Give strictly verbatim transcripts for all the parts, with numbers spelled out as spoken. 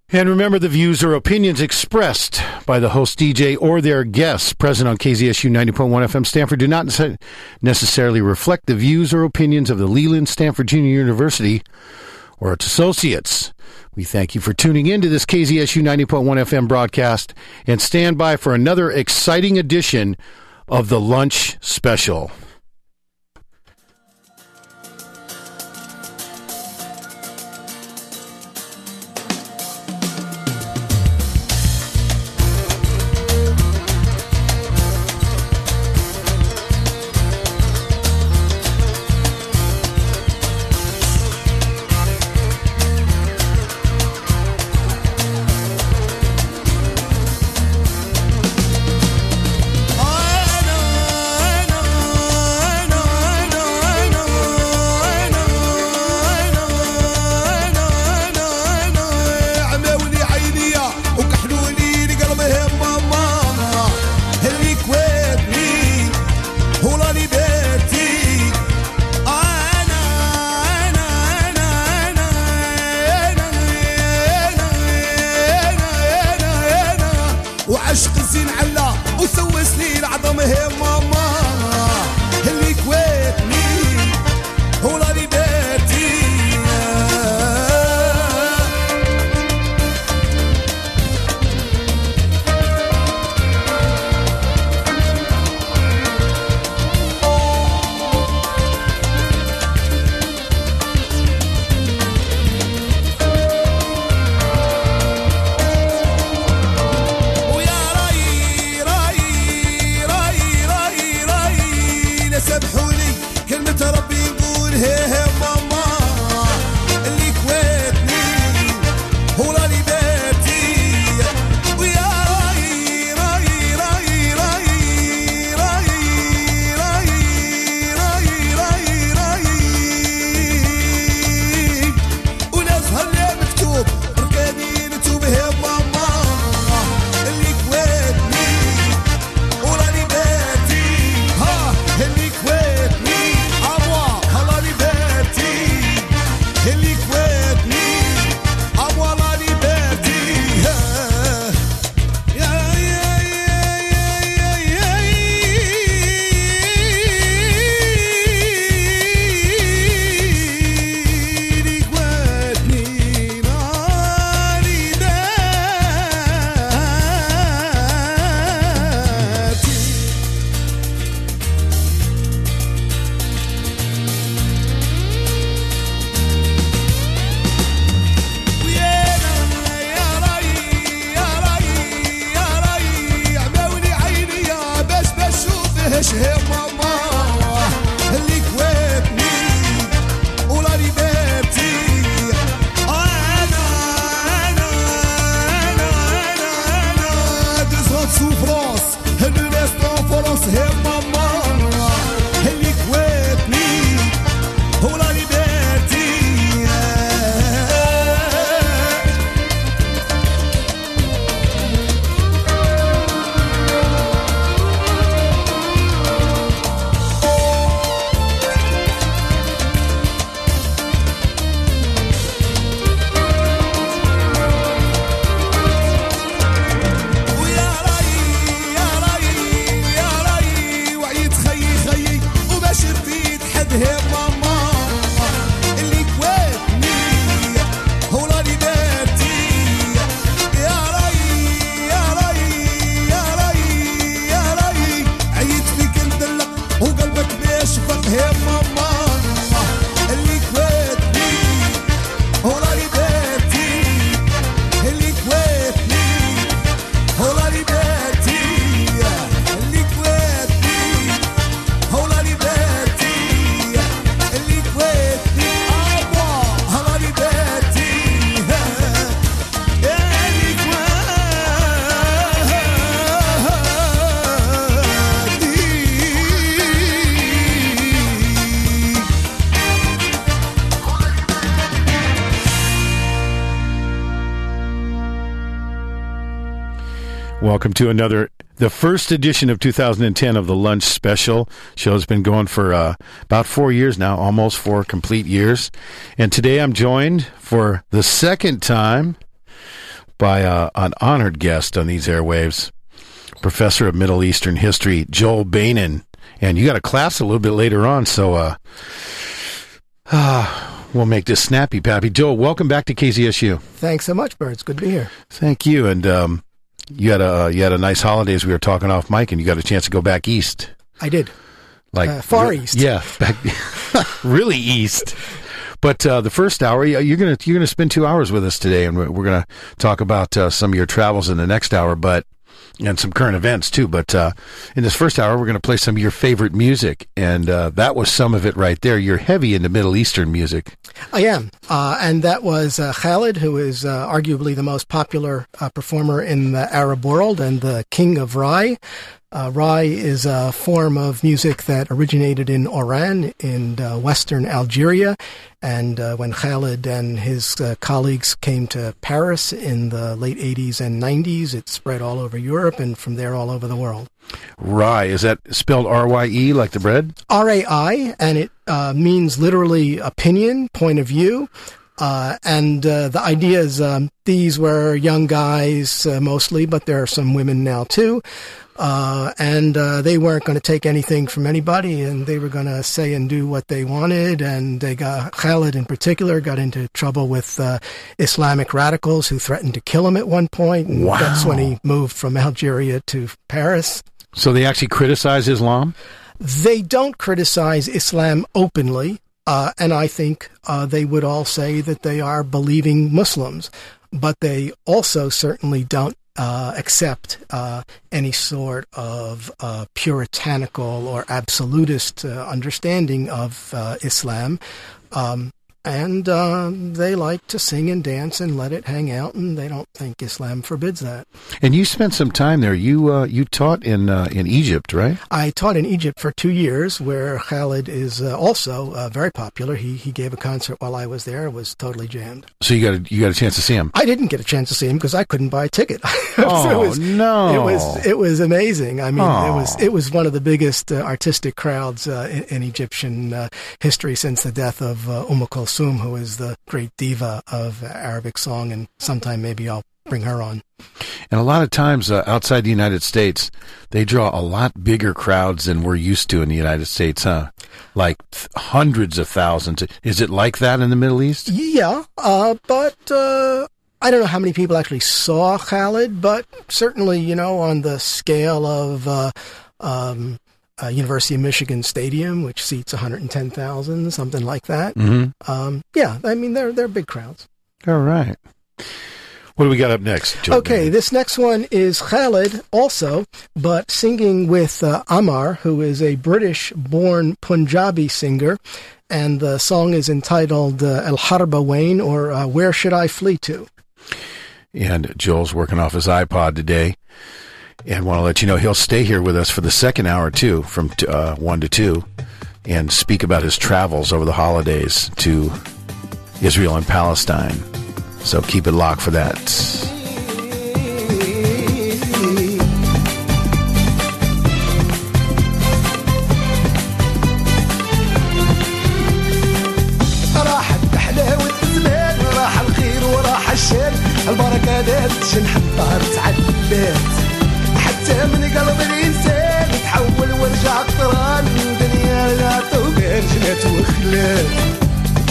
And remember, the views or opinions expressed by the host D J or their guests present on K Z S U ninety point one F M Stanford do not necessarily reflect the views or opinions of the Leland Stanford Junior University or its associates. We thank you for tuning in to this K Z S U ninety point one F M broadcast and stand by for another exciting edition of the Lunch Special. Welcome to another, the first edition of two thousand ten of the Lunch Special. Show's been going for uh, about four years now, almost four complete years. And today I'm joined for the second time by uh, an honored guest on these airwaves, Professor of Middle Eastern History, Joel Bainin. And you got a class a little bit later on, so uh, uh, we'll make this snappy, Pappy. Joel, welcome back to K Z S U. Thanks so much, Bert. It's good to be here. Thank you. And um, you had a you had a nice holidays. We were talking off mic, and you got a chance to go back east. I did. Like uh, far re- east. Yeah, back really east. But uh, the first hour, you're gonna you're gonna spend two hours with us today, and we're, we're gonna talk about uh, some of your travels in the next hour, but and some current events too. But uh, in this first hour, we're gonna play some of your favorite music, and uh, that was some of it right there. You're heavy into Middle Eastern music. I am, uh, and that was uh, Khalid, who is uh, arguably the most popular uh, performer in the Arab world and the king of Rai. Uh, Rai is a form of music that originated in Oran in uh, western Algeria, and uh, when Khalid and his uh, colleagues came to Paris in the late eighties and nineties, it spread all over Europe and from there all over the world. Rai, is that spelled R Y E like the bread? R A I, and it uh, means literally opinion, point of view. Uh, and uh, the idea is um, these were young guys uh, mostly, but there are some women now too. Uh, and uh, they weren't going to take anything from anybody, and they were going to say and do what they wanted. And they got, Khalid in particular got into trouble with uh, Islamic radicals who threatened to kill him at one point. And wow. That's when he moved from Algeria to Paris. So they actually criticize Islam? They don't criticize Islam openly. Uh, and I think uh, they would all say that they are believing Muslims, but they also certainly don't uh, accept uh, any sort of uh, puritanical or absolutist uh, understanding of uh, Islam. Um, and uh, they like to sing and dance and let it hang out, and they don't think Islam forbids that. And you spent some time there. You uh, you taught in uh, in Egypt, right? I taught in Egypt for two years, where Khalid is uh, also uh, very popular. He he gave a concert while I was there. It was totally jammed. So you got a, you got a chance to see him? I didn't get a chance to see him because I couldn't buy a ticket. Oh it was, no! It was it was amazing. I mean, oh. it was it was one of the biggest uh, artistic crowds uh, in, in Egyptian uh, history since the death of uh, Umm Kulthum, who is the great diva of Arabic song, and sometime maybe I'll bring her on. And a lot of times uh, outside the United States, they draw a lot bigger crowds than we're used to in the United States, huh? Like th- hundreds of thousands. Is it like that in the Middle East? Yeah, uh, but uh, I don't know how many people actually saw Khalid, but certainly, you know, on the scale of uh, um, uh, University of Michigan Stadium, which seats one hundred ten thousand, something like that. Mm-hmm. Um, yeah, I mean, they're, they're big crowds. All right. What do we got up next, Joe? Okay, Bain? This next one is Khalid also, but singing with uh, Amar, who is a British-born Punjabi singer, and the song is entitled uh, El Harba Wain, or uh, Where Should I Flee To? And Joel's working off his iPod today, and want to let you know he'll stay here with us for the second hour, too, from uh, one to two, and speak about his travels over the holidays to Israel and Palestine. So keep it locked for that. راح التحلى والتزمان راح الخير وراح الشر البركة دات شنح الدار تعدات حتى من قلب الإنسان تحول ورجع قطران دنيا لا توبان جنات وخلات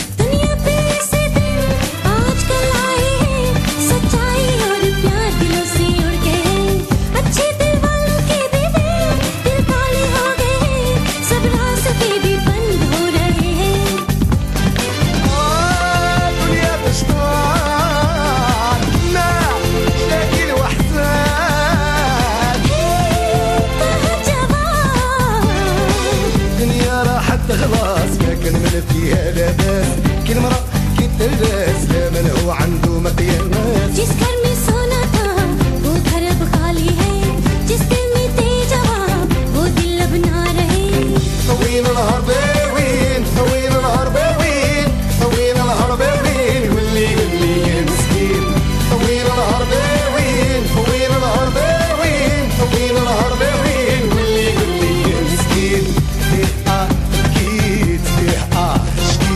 خلاص ما كان من فيها لاباس كل مرة كي تلبس لا من هو عنده مقياس जिसका में सोना था वो घर अब खाली है जिस दिल में थे जवाब वो दिल अब ना रहे وين الهرب وين وين الهرب وين وين الهرب وين واللي واللي يا مسكين وين الهرب وين وين الهرب وين وين الهرب وين واللي واللي يا مسكين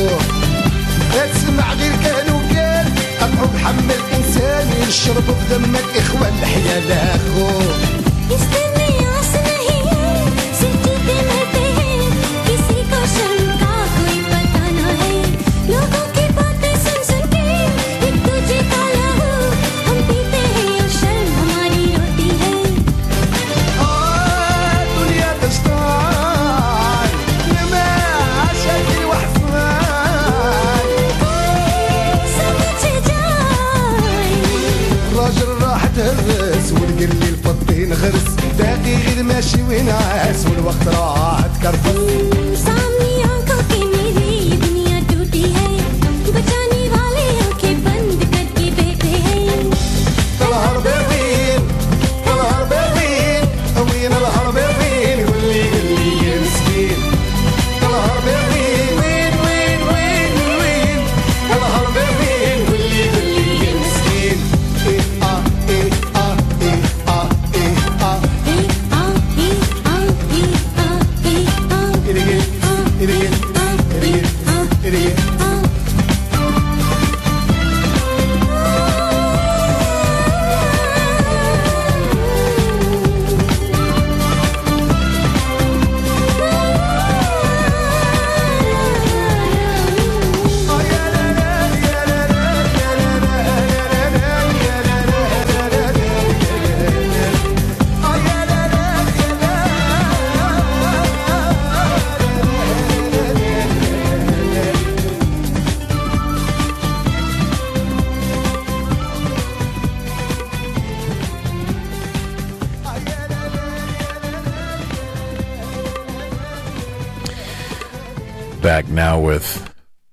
اخوه تسمع غير كانوا قال قطعوا بحمل انسان يشربوا في دمك اخوان الحياه لاخوه استني يا سنهيه सिटी पे रहते हैं किसी को शर्म का कोई पता ना है लोगों की बातें सुन सुन के एक दूजे का लहू हम पीते हैं और शर्म हमारी रोटी है آه دنيا تشتاي لما شاكي وحفاي समझ जाए الراجل راح تهرس والقرلي الفضين غرس باقي غير ماشي ونعاس والوقت راح تكرفس सामने आंखों के मेरी ये दुनिया टूटी है बचाने वाले आंखें बंद करके बैठे हैं الهرباوين الهرباوين وين الهرباوين واللي قلي يا مسكين الهرباوين وين وين وين وين الهرباوين واللي قلي يا مسكين إيه آه إيه آه إيه آه إيه آه ए आ ए आ ए आ ए आ إريجين إريجين إريجين إريجين Back now with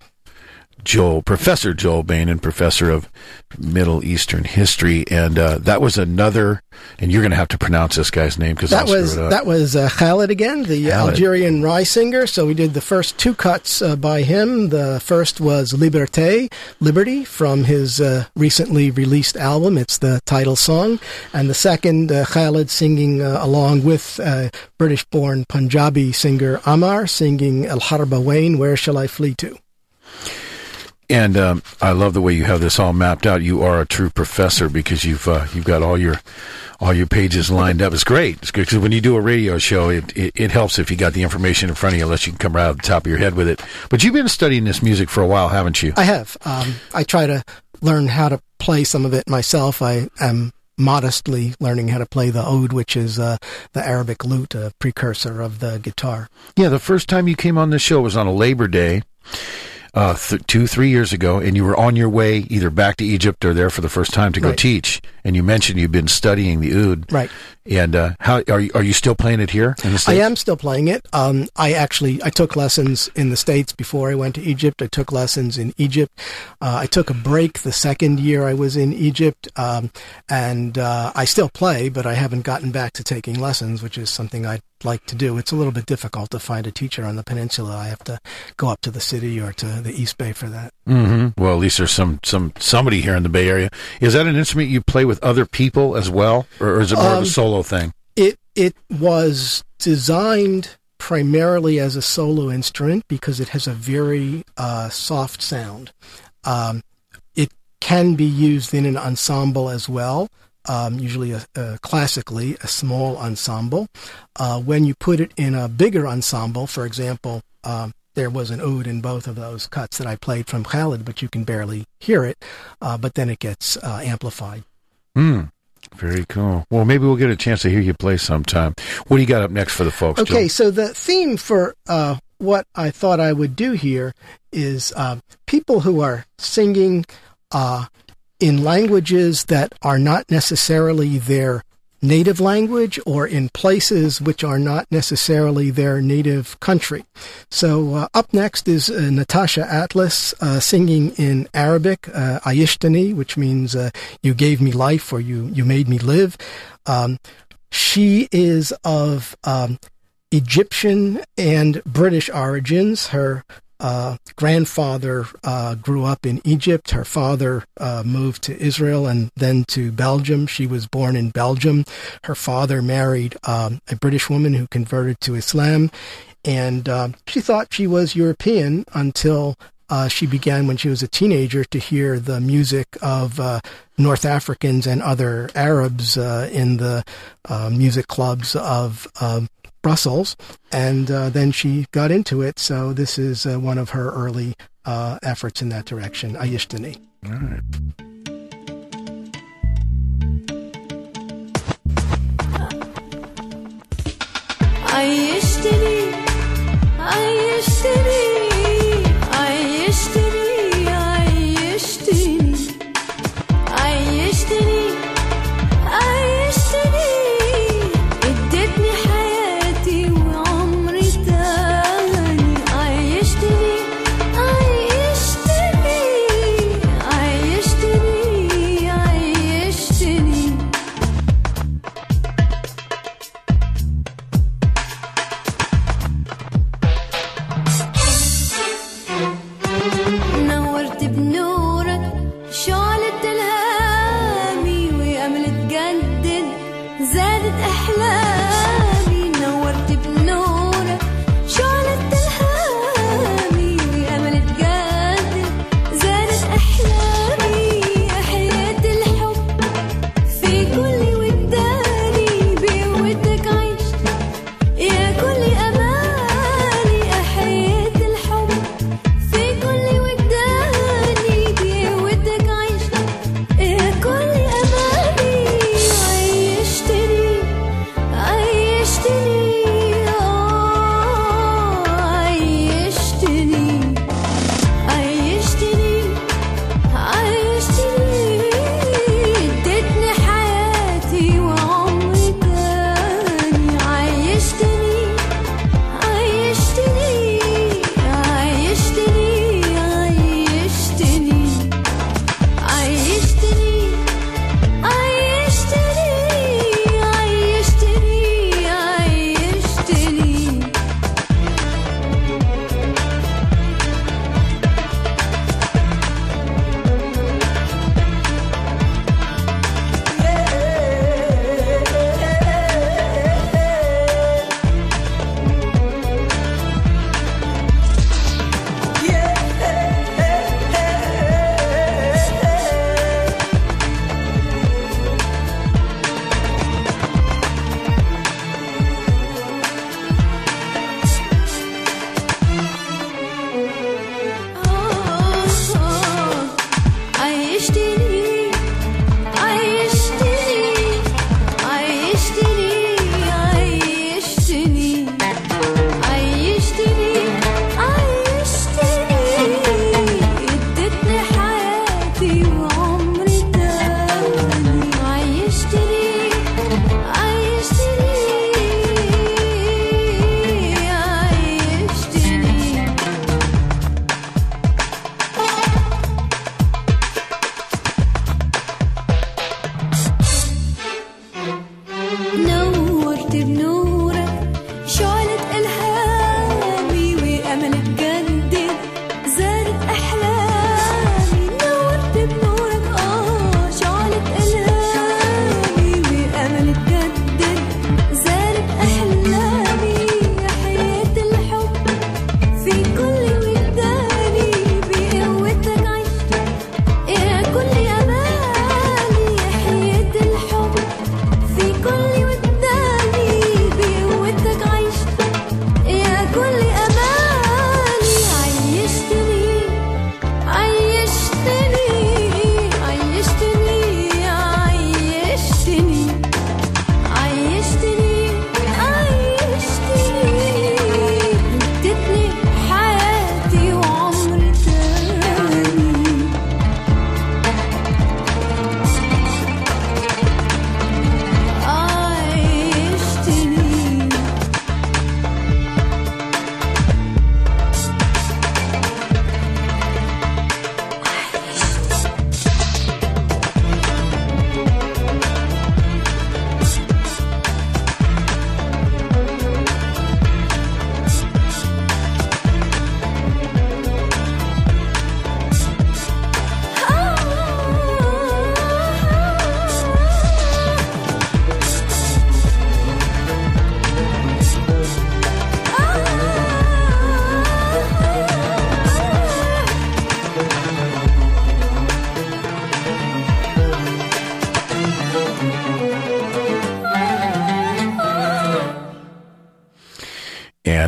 Joel, Professor Joel Beynon, Professor of Middle Eastern History, and uh, that was another. And you're going to have to pronounce this guy's name because That I'll was screw it up. that was uh, Khaled again, the Khaled. Algerian Rai singer. So we did the first two cuts uh, by him. The first was Liberté, Liberty, from his uh, recently released album. It's the title song. And the second, uh, Khaled singing uh, along with uh, British-born Punjabi singer Amar, singing El Harba Wain, Where Shall I Flee To? And um, I love the way you have this all mapped out. You are a true professor because you've uh, you've got all your all your pages lined up. It's great. It's good because when you do a radio show, it, it it helps if you got the information in front of you, unless you can come right out the top of your head with it. But you've been studying this music for a while, haven't you? I have. Um, I try to learn how to play some of it myself. I am modestly learning how to play the oud, which is uh, the Arabic lute, a precursor of the guitar. Yeah, the first time you came on the show was on a Labor Day. Uh, th- two, three years ago, and you were on your way either back to Egypt or there for the first time to go Right. teach. And you mentioned you've been studying the oud. Right. And uh, how are you? Are you still playing it here in the I States? am still playing it. Um, I actually I took lessons in the States before I went to Egypt. I took lessons in Egypt. Uh, I took a break the second year I was in Egypt, um, and uh, I still play, but I haven't gotten back to taking lessons, which is something I'd like to do. It's a little bit difficult to find a teacher on the peninsula. I have to go up to the city or to the East Bay for that. Mm-hmm. Well, at least there's some some somebody here in the Bay Area. Is that an instrument you play with other people as well, or, or is it more of Um, a solo thing? It it was designed primarily as a solo instrument because it has a very uh, soft sound. Um, it can be used in an ensemble as well, um, usually a, a classically a small ensemble. Uh, when you put it in a bigger ensemble, for example, um, there was an oud in both of those cuts that I played from Khaled, but you can barely hear it, uh, but then it gets uh, amplified. Hmm. Very cool. Well, maybe we'll get a chance to hear you play sometime. What do you got up next for the folks, Okay, Joe? so the theme for uh, what I thought I would do here is uh, people who are singing uh, in languages that are not necessarily their native language or in places which are not necessarily their native country. So uh, up next is uh, Natasha Atlas uh, singing in Arabic, uh, Ayishtani, which means uh, you gave me life or you, you made me live. Um, she is of um, Egyptian and British origins. Her uh, grandfather uh, grew up in Egypt. Her father uh, moved to Israel and then to Belgium. She was born in Belgium. Her father married um, a British woman who converted to Islam, and uh, she thought she was European until Uh, she began when she was a teenager to hear the music of uh, North Africans and other Arabs uh, in the uh, music clubs of um, Brussels, and uh, then she got into it. So this is uh, one of her early uh, efforts in that direction, Ayishtani. All right. عيشتني عيشتني عيشتني عيشتني عيشتني عيشتني ادتني حياتي وعمري تاني عيشتني عيشتني عيشتني عيشتني نورت بنورك شعلة الهامي وأمل تجدد زادت أحلامي نورت بنورك شعلة الهامي وأمل تجدد زادت أحلامي حياة الحب في كل وداني بقوتك عشت يا كل أماني حياة الحب في كل وداني بقوتك عشت يا كل أماني عيشتني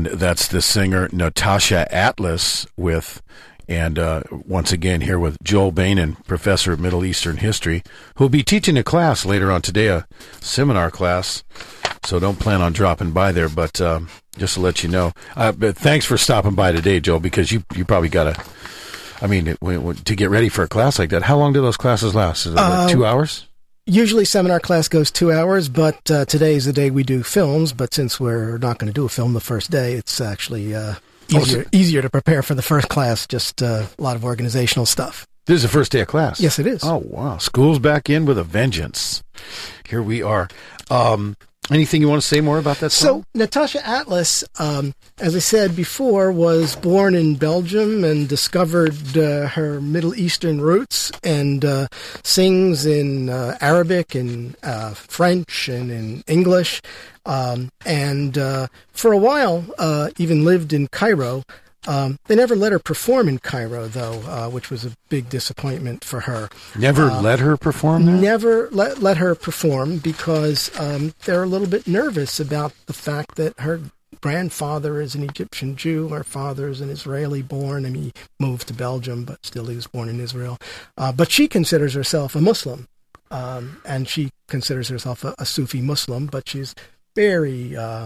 And that's the singer Natasha Atlas with, and uh, once again here with Joel Bainan, professor of Middle Eastern history, who'll be teaching a class later on today, a seminar class. So don't plan on dropping by there, but uh, just to let you know. Uh, but thanks for stopping by today, Joel, because you you probably got to, I mean, it, it, to get ready for a class like that, how long do those classes last? Is it like Uh, two hours? Usually seminar class goes two hours, but uh, today is the day we do films. But since we're not going to do a film the first day, it's actually uh, easier, easier to prepare for the first class, just uh, a lot of organizational stuff. This is the first day of class. Yes, it is. Oh, wow. School's back in with a vengeance. Here we are. Um, anything you want to say more about that song? So, Natasha Atlas, um, as I said before, was born in Belgium and discovered uh, her Middle Eastern roots and uh, sings in uh, Arabic and uh, French and in English. Um, and uh, for a while, uh, even lived in Cairo. Um, they never let her perform in Cairo, though, uh, which was a big disappointment for her. Never uh, let her perform there? Never let, let her perform because um, they're a little bit nervous about the fact that her grandfather is an Egyptian Jew, her father is an Israeli born, and he moved to Belgium, but still he was born in Israel. Uh, but she considers herself a Muslim, um, and she considers herself a, a Sufi Muslim, but she's very uh,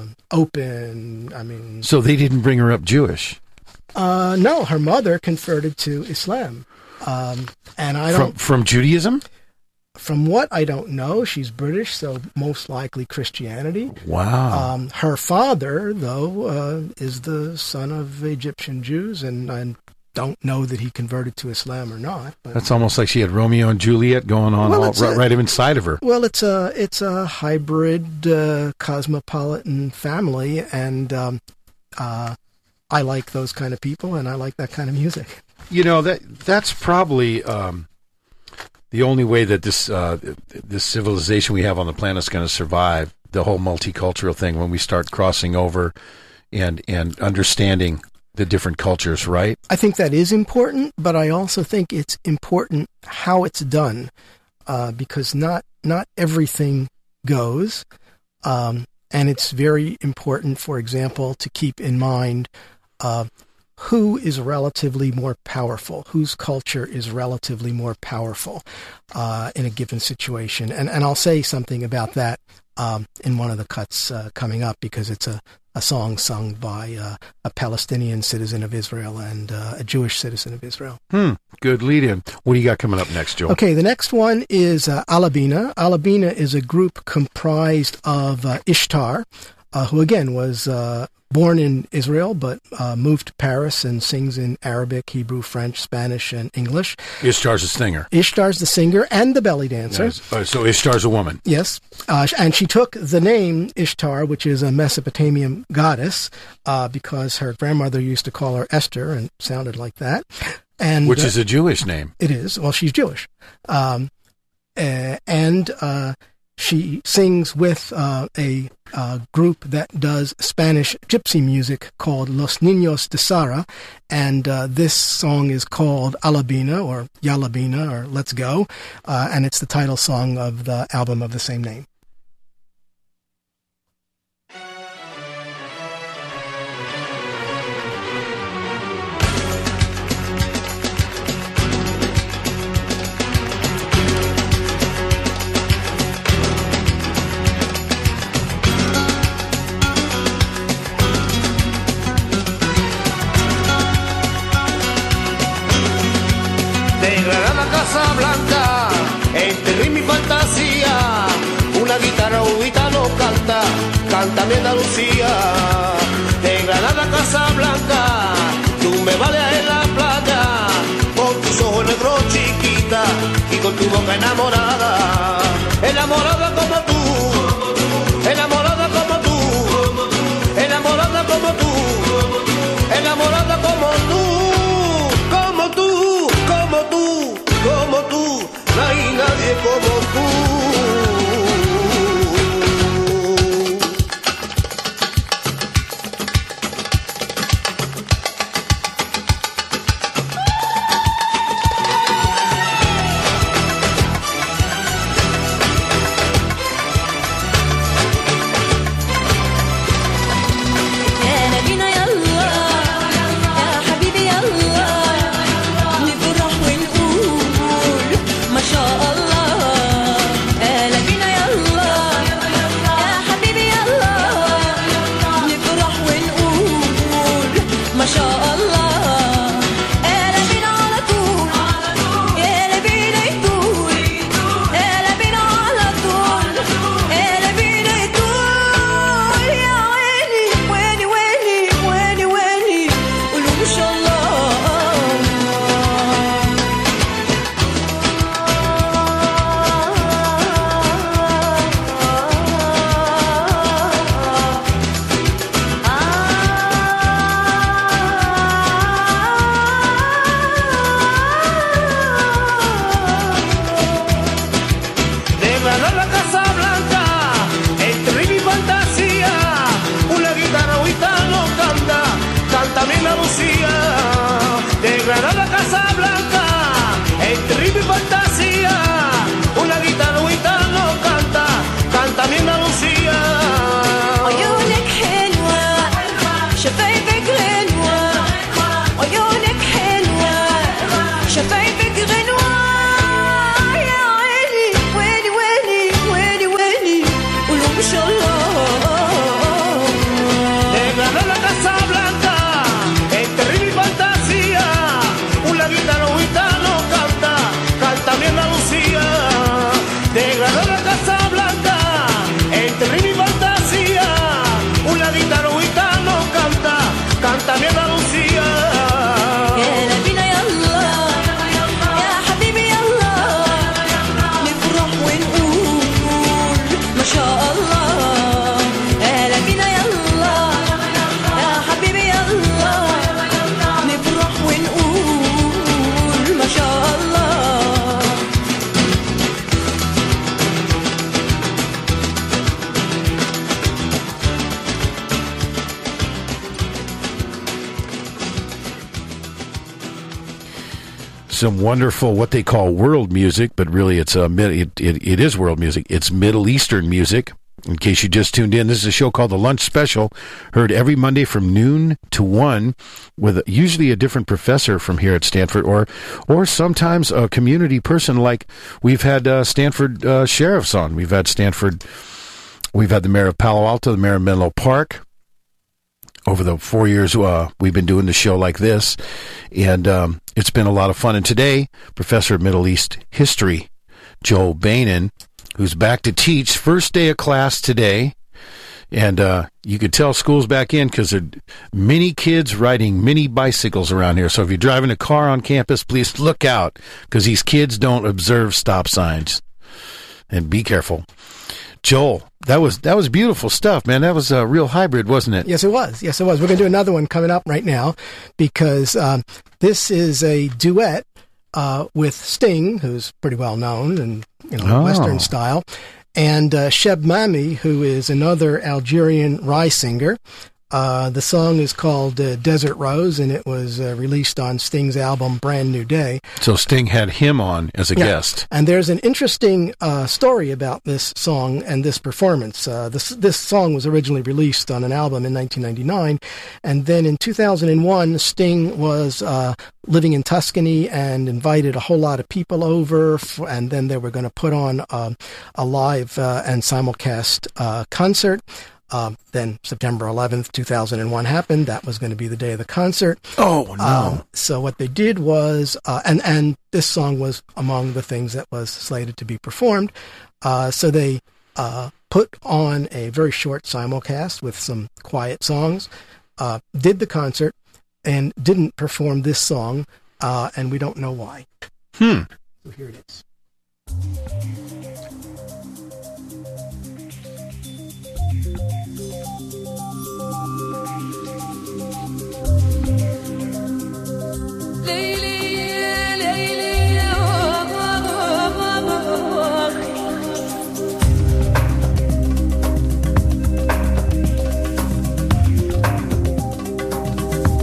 open. I mean... So they didn't bring her up Jewish? Uh, no, her mother converted to Islam. Um, and I From, don't... from Judaism? From what I don't know, she's British, so most likely Christianity. Wow. Um, her father, though, uh, is the son of Egyptian Jews, and I don't know that he converted to Islam or not. But, That's almost like she had Romeo and Juliet going on Well, all, it's right, a- right inside of her. well, it's a it's a hybrid uh, cosmopolitan family, and um, uh, I like those kind of people, and I like that kind of music. You know, that that's probably um, the only way that this uh, this civilization we have on the planet is going to survive, the whole multicultural thing, when we start crossing over and and understanding the different cultures, right? I think that is important, but I also think it's important how it's done, uh, because not not everything goes, um, and it's very important, for example, to keep in mind uh, who is relatively more powerful, whose culture is relatively more powerful uh, in a given situation. And, and I'll say something about that um, in one of the cuts uh, coming up, because it's a, a song sung by uh, a Palestinian citizen of Israel and uh, a Jewish citizen of Israel. Hmm. Good lead-in. What do you got coming up next, Joel? Okay, the next one is uh, Alabina. Alabina is a group comprised of uh, Ishtar, uh, who again was uh, born in Israel, but uh, moved to Paris and sings in Arabic, Hebrew, French, Spanish, and English. Ishtar's a singer. Ishtar's the singer and the belly dancer. Yes. Uh, so Ishtar's a woman. Yes, uh, and she took the name Ishtar, which is a Mesopotamian goddess, uh, because her grandmother used to call her Esther, and it sounded like that. And Which uh, is a Jewish name. it is. Well, she's Jewish. Um, uh, and uh, she sings with uh, a uh, group that does Spanish gypsy music called Los Niños de Sara. And uh, this song is called Alabina, or Yalabina, or Let's Go. Uh, and it's the title song of the album of the same name. De Granada a Casablanca, entre ritmo y fantasía, una guitarra un gitano canta, canta mi Andalucía. De Granada a Casablanca, tú me baleas en la playa, con tus ojos negros chiquita y con tu boca enamorada, enamorada como tú, enamorada como tú, enamorada como tú, enamorada como tú. Como tú, como tú, como tú, no hay nadie como tú. some wonderful what they call world music, but really it's a it, it, it is world music. It's Middle Eastern music. In case you just tuned in, this is a show called The Lunch Special, heard every Monday from noon to one, with usually a different professor from here at Stanford, or or sometimes a community person. Like we've had uh, Stanford uh, sheriffs on. We've had Stanford. We've had the mayor of Palo Alto, the mayor of Menlo Park. Over the four years uh, we've been doing the show like this, and um, it's been a lot of fun. And today, Professor of Middle East History, Joel Beynon, who's back to teach, first day of class today, and uh, you could tell school's back in because there are many kids riding mini bicycles around here. So if you're driving a car on campus, please look out, because these kids don't observe stop signs, and be careful. Joel, that was that was beautiful stuff, man. That was a real hybrid, wasn't it? Yes, it was. Yes, it was. We're going to do another one coming up right now, because um, this is a duet uh, with Sting, who's pretty well known and you know Oh. Western style, and uh, Sheb Mami, who is another Algerian Rai singer. Uh, the song is called uh, Desert Rose, and it was uh, released on Sting's album Brand New Day. So Sting had him on as a Yeah. guest. And there's an interesting uh, story about this song and this performance. Uh, this this song was originally released on an album in nineteen ninety-nine, and then in two thousand one, Sting was uh, living in Tuscany and invited a whole lot of people over, f- and then they were going to put on um, a live uh, and simulcast uh, concert. Um, then September eleventh, two thousand one happened. That was going to be the day of the concert. Oh, no. Um, so what they did was, uh, and, and this song was among the things that was slated to be performed. Uh, so they uh, put on a very short simulcast with some quiet songs, uh, did the concert, and didn't perform this song, uh, and we don't know why. Hmm. So here it is.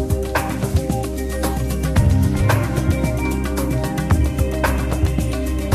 ليلي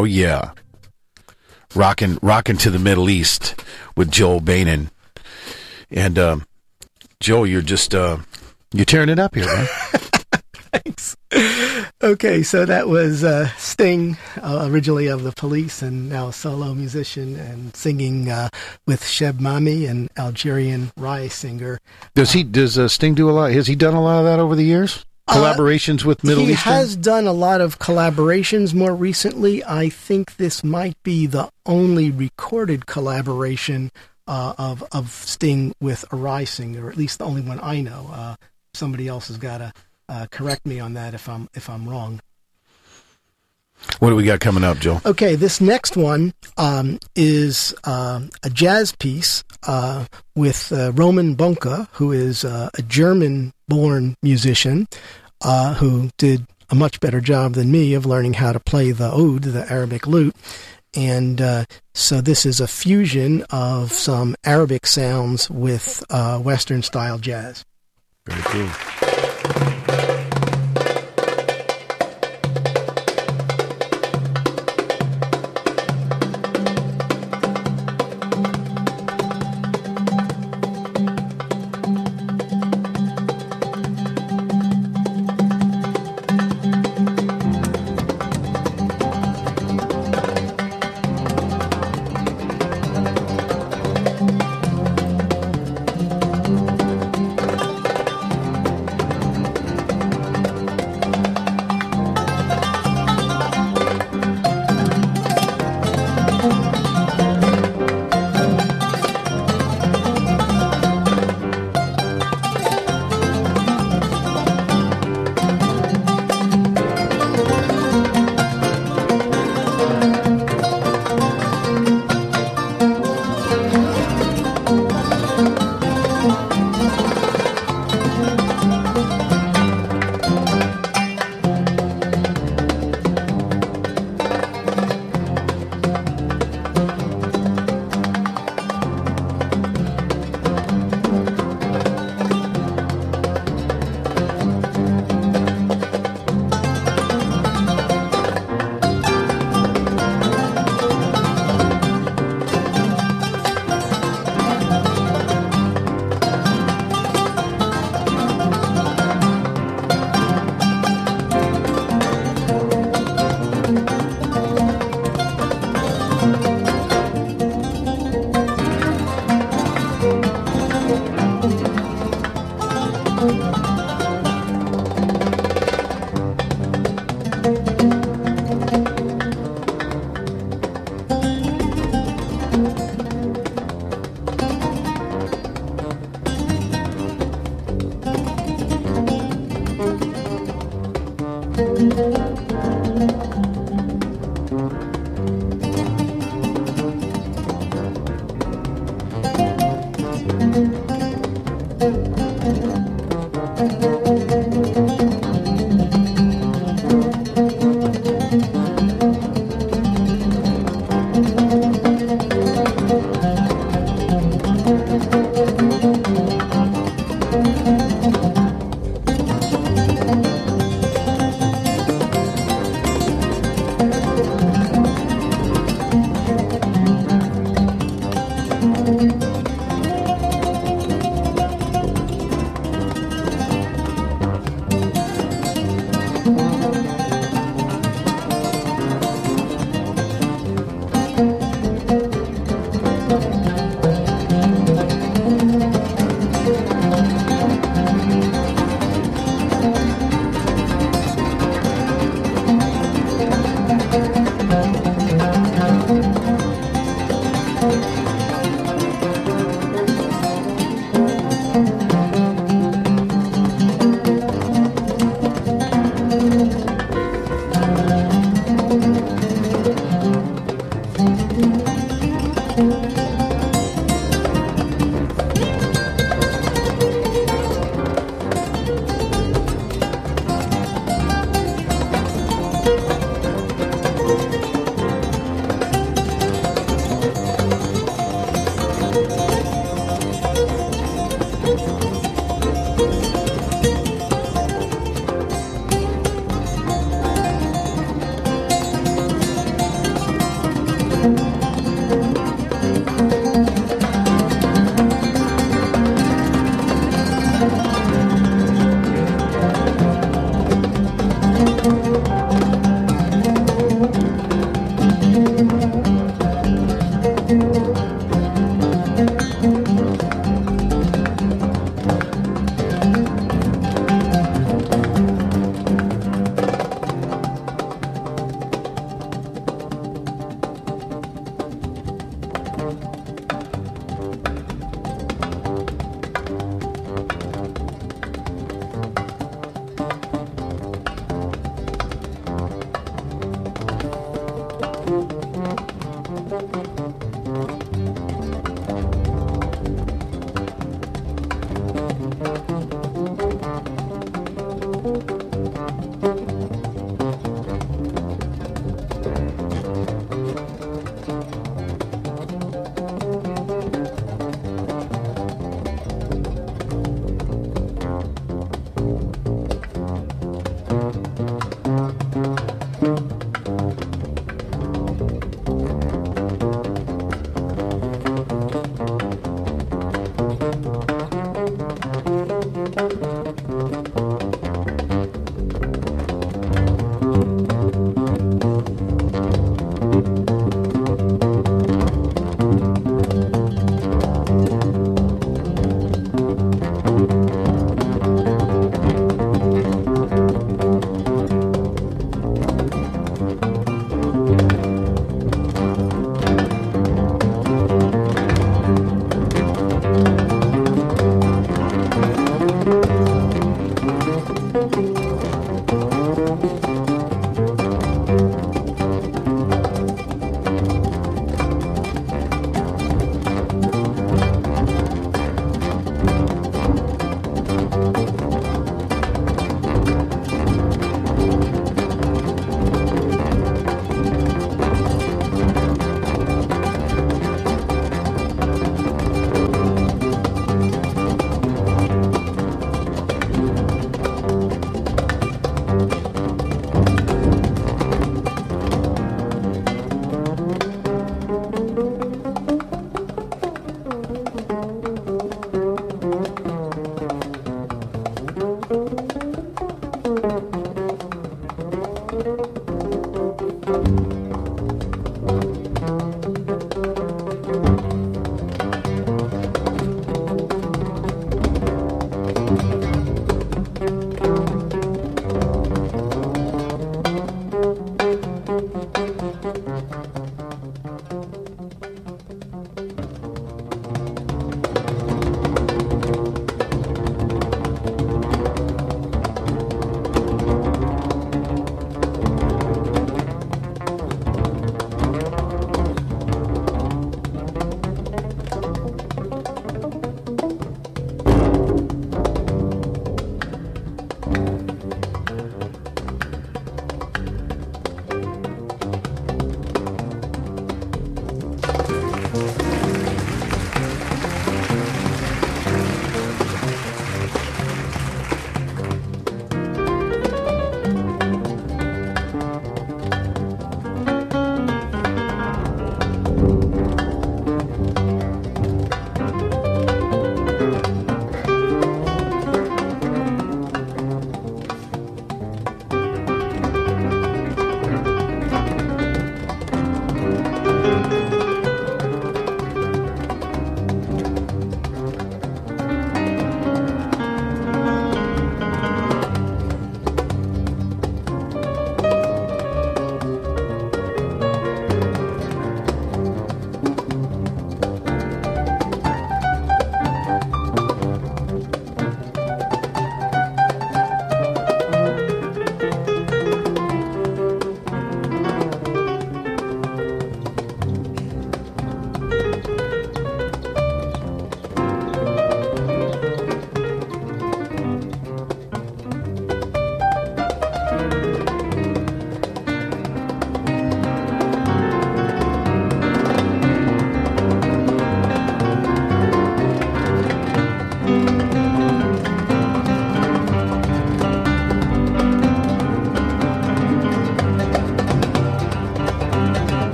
Oh yeah, rocking rocking to the Middle East with Joel Bainan, and um, Joel, you're just uh, you're tearing it up here, man. Thanks. Okay, so that was uh, Sting, uh, originally of The Police and now a solo musician and singing uh, with Sheb Mami, an Algerian Rai singer. Does he? Does uh, Sting do a lot? Has he done a lot of that over the years? Collaborations uh, with Middle he Eastern? He has done a lot of collaborations more recently. I think this might be the only recorded collaboration uh, of of Sting with a Rai singer, or at least the only one I know. Uh, somebody else has got to uh, correct me on that if I'm if I'm wrong. What do we got coming up, Joe? Okay, this next one um, is uh, a jazz piece uh, with uh, Roman Bonka, who is uh, a German-born musician uh, who did a much better job than me of learning how to play the oud, the Arabic lute. And uh, so this is a fusion of some Arabic sounds with uh, Western-style jazz. Very cool.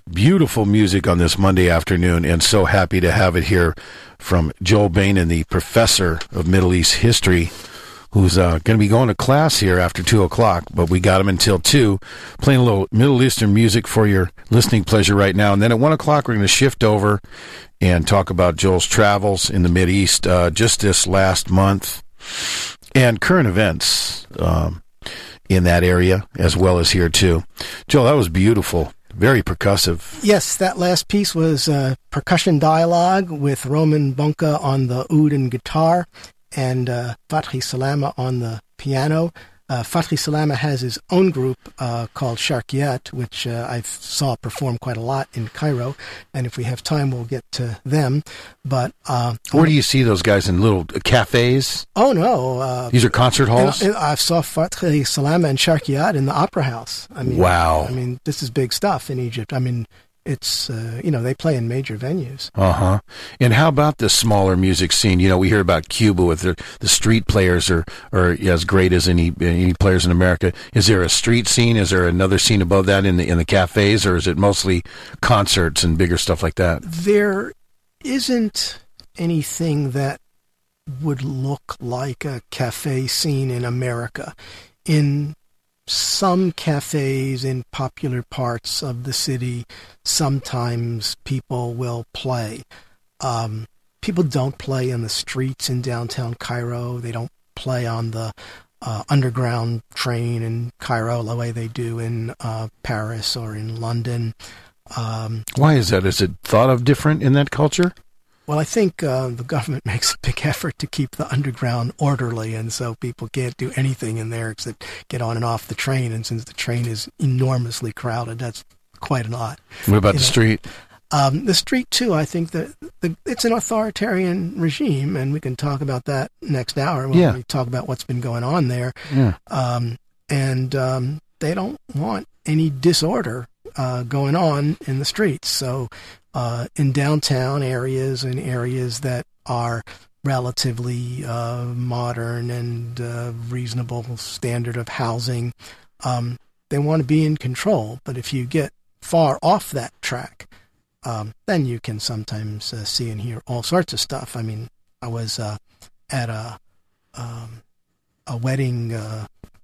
Beautiful music on this Monday afternoon, and so happy to have it here from Joel Bainan, the professor of Middle East history, who's uh, going to be going to class here after two o'clock, but we got him until two, playing a little Middle Eastern music for your listening pleasure right now. And then at one o'clock, we're going to shift over and talk about Joel's travels in the Mideast uh, just this last month and current events um, in that area as well as here, too. Joel, that was beautiful. Very percussive. Yes, that last piece was uh, percussion dialogue with Roman Bonka on the oud and guitar, and uh, Fatri Salama on the piano. Uh, Fatri Salama has his own group uh, called Sharkiyat, which uh, I saw perform quite a lot in Cairo, and if we have time, we'll get to them. But uh, where do you see those guys, in little cafes? Oh no, uh, these are concert halls. And, and I saw Fatri Salama and Sharkiyat in the Opera House. I mean, wow. I mean, this is big stuff in Egypt. I mean. It's, uh, you know, they play in major venues. Uh-huh. And how about the smaller music scene? You know, we hear about Cuba with the, the street players are, are as great as any any players in America. Is there a street scene? Is there another scene above that in the in the cafes, or is it mostly concerts and bigger stuff like that? There isn't anything that would look like a cafe scene in America. In some cafes in popular parts of the city, sometimes people will play. Um, people don't play in the streets in downtown Cairo. They don't play on the uh, underground train in Cairo the way they do in uh, Paris or in London. Um, Why is that? Is it thought of different in that culture? Well, I think uh, the government makes a big effort to keep the underground orderly, and so people can't do anything in there except get on and off the train. And since the train is enormously crowded, that's quite a lot. What about you the know. street? Um, the street, too, I think that the, it's an authoritarian regime, and we can talk about that next hour when Yeah. we talk about what's been going on there. Yeah. Um, and um, they don't want any disorder uh, going on in the streets. So uh, in downtown areas and areas that are relatively uh, modern and uh, reasonable standard of housing, um, they want to be in control. But if you get far off that track, um, then you can sometimes uh, see and hear all sorts of stuff. I mean, I was uh, at a um, a wedding uh,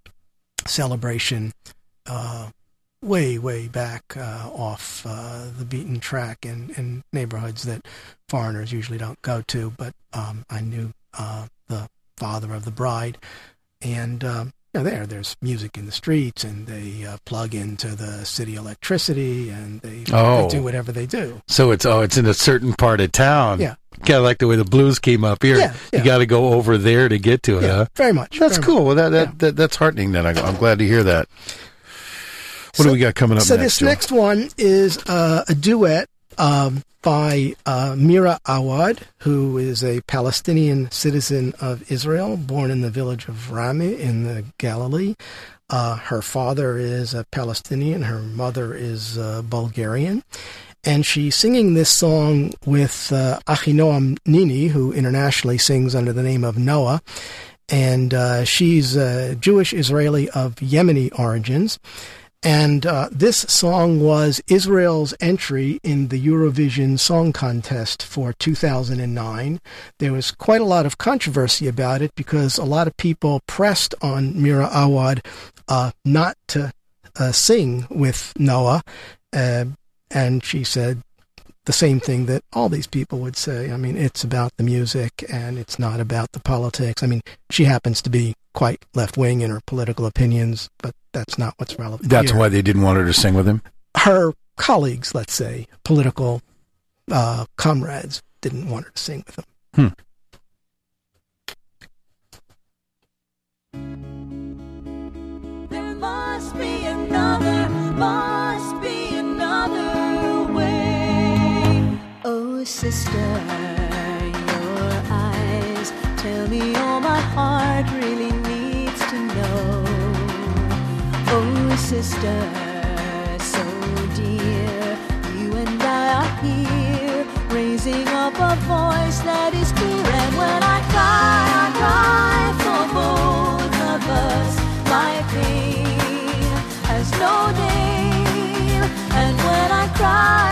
celebration uh, way, way back uh, off uh, the beaten track in, in neighborhoods that foreigners usually don't go to. But um, I knew uh, the father of the bride, and um, you know, there, there's music in the streets, and they uh, plug into the city electricity, and they, Oh. they do whatever they do. So it's oh, it's in a certain part of town. Yeah. Kind of like the way the blues came up here. Yeah, yeah. You got to go over there to get to it. Yeah, Huh? very much. That's very cool. much. Well, that, that, Yeah. that that's heartening. Then I, I'm glad to hear that. What So- do we got coming up So next? this Joel? next one is uh, a duet um, by uh, Mira Awad, who is a Palestinian citizen of Israel, born in the village of Rami in the Galilee. Uh, her father is a Palestinian. Her mother is uh, Bulgarian. And she's singing this song with uh, Achinoam Nini, who internationally sings under the name of Noah. And uh, she's uh, Jewish Israeli of Yemeni origins. And uh, this song was Israel's entry in the Eurovision Song Contest for two thousand nine. There was quite a lot of controversy about it because a lot of people pressed on Mira Awad uh, not to uh, sing with Noah. Uh, and she said the same thing that all these people would say. I mean, it's about the music and it's not about the politics. I mean, she happens to be quite left-wing in her political opinions, but that's not what's relevant That's here. why they didn't want her to sing with him. Her colleagues, let's say, political uh, comrades, didn't want her to sing with them. There must be another, must be another way. Oh, sister, your eyes tell me all my heart really needs to know. Oh, sister, so dear, you and I are here, raising up a voice that is clear. And when I cry, I cry for both of us. My pain has no name, and when I cry,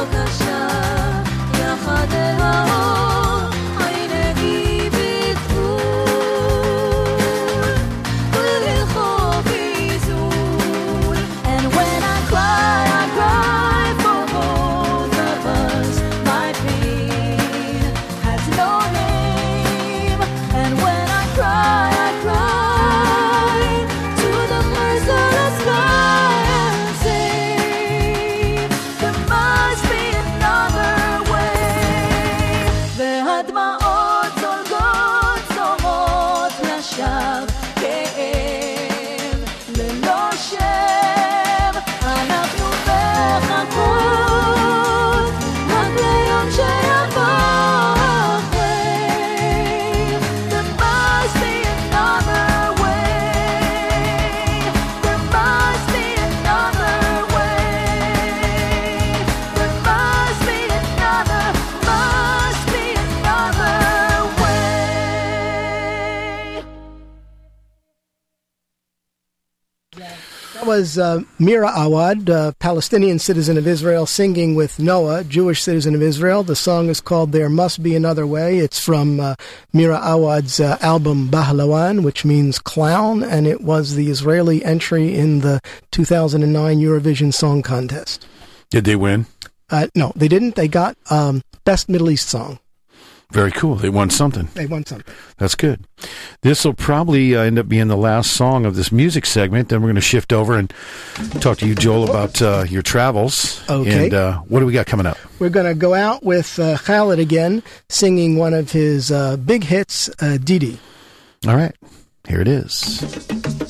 קשה יחד אל האור עיני בתבול ולרחוב איזול And when I cry, I cry for both of us My pain has no name And when I cry, I cry to the merciless sky and say There must be another way והדמעות זולגות זורות לשווא כאב ללא שם אנחנו מחכות רק ליום שיבוא אחרי There must be another way There must be another way There must be another, must be another way That was uh, Mira Awad, uh, Palestinian citizen of Israel, singing with Noah, Jewish citizen of Israel. The song is called There Must Be Another Way. It's from uh, Mira Awad's uh, album Bahlawan, which means clown, and it was the Israeli entry in the two thousand nine Eurovision Song Contest. Did they win? Uh, no, they didn't. They got um, Best Middle East Song. Very cool. They won something. They won something. That's good. This will probably uh, end up being the last song of this music segment. Then we're going to shift over and talk to you, Joel, about uh, your travels. Okay. And uh, what do we got coming up? We're going to go out with uh, Khaled again, singing one of his uh, big hits, uh, Didi. All right. Here it is.